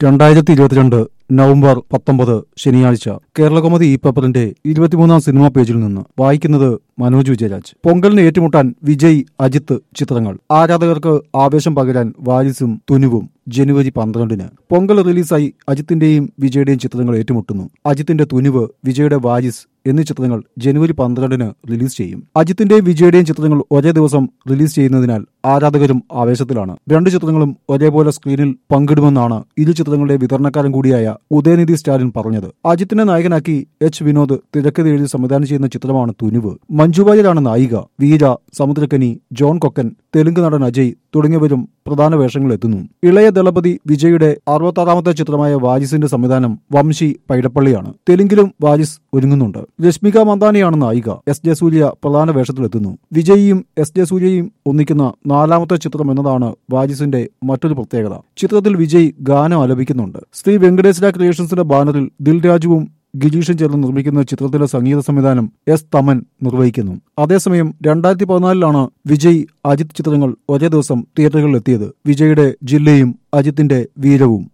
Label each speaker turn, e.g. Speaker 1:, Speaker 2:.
Speaker 1: 2022 November 19 ശനിയാഴ്ച കേരളകൗമുദി ഈ പേപ്പറിന്റെ 23-ാം സിനിമാ പേജിൽ നിന്ന് വായിക്കുന്നത് മനോജ് വിജയരാജ്. പൊങ്കലിന് ഏറ്റുമുട്ടാൻ വിജയ്, അജിത്ത് ചിത്രങ്ങൾ. ആരാധകർക്ക് ആവേശം പകരാൻ വാരിസും തുനുവും ജനുവരി 12-ന്. പൊങ്കൽ റിലീസായി അജിത്തിന്റെയും വിജയുടെയും ചിത്രങ്ങൾ ഏറ്റുമുട്ടുന്നു. അജിത്തിന്റെ തുനുവ്, വിജയുടെ വാരിസ് എന്നീ ചിത്രങ്ങൾ ജനുവരി 12-ന് റിലീസ് ചെയ്യും. അജിത്തിന്റെയും വിജയുടെയും ചിത്രങ്ങൾ ഒരേ ദിവസം റിലീസ് ചെയ്യുന്നതിനാൽ ആരാധകരും ആവേശത്തിലാണ്. രണ്ട് ചിത്രങ്ങളും ഒരേപോലെ സ്ക്രീനിൽ പങ്കിടുമെന്നാണ് ഇരു ചിത്രങ്ങളുടെ വിതരണക്കാരൻ കൂടിയായ ഉദയനിധി സ്റ്റാലിൻ പറഞ്ഞത്. അജിത്തിനെ നായകനാക്കി എച്ച് വിനോദ് തിരക്കഥ എഴുതി സംവിധാനം ചെയ്യുന്ന ചിത്രമാണ് തുനുവ്. മഞ്ജു വാര്യരാണ് നായിക. വീര, സമുദ്രക്കനി, ജോൺ കൊക്കൻ, തെലുങ്ക് നടൻ അജയ് തുടങ്ങിയവരും പ്രധാന വേഷങ്ങളിലെത്തുന്നു. ഇളയ ദളപതി വിജയുടെ 66-ാമത്തെ ചിത്രമായ വാരിസിന്റെ സംവിധാനം വംശി പൈടപ്പള്ളിയാണ്. തെലുങ്കിലും വാരിസ് ഒരുങ്ങുന്നുണ്ട്. രശ്മിക മന്ദാനയാണ് നായിക. എസ് ജെ സൂര്യ പ്രധാന വേഷത്തിലെത്തുന്നു. വിജയിയും എസ് ജെ സൂര്യയും ഒന്നിക്കുന്ന 4ാമത്തെ ചിത്രം എന്നതാണ് വാരിസിന്റെ മറ്റൊരു പ്രത്യേകത. ചിത്രത്തിൽ വിജയ് ഗാനം ആലപിക്കുന്നുണ്ട്. ശ്രീ വെങ്കടേശ്വര ക്രിയേഷൻസിന്റെ ബാനറിൽ ദിൽരാജുവും ഗിരീഷും ചേർന്ന് നിർമ്മിക്കുന്ന ചിത്രത്തിലെ സംഗീത സംവിധാനം എസ് തമൻ നിർവഹിക്കുന്നു. അതേസമയം 2014-ലാണ് വിജയ്, അജിത് ചിത്രങ്ങൾ ഒരേ ദിവസം തിയേറ്ററുകളിൽ എത്തിയത്. വിജയുടെ ജില്ലയും അജിത്തിന്റെ വീരവും.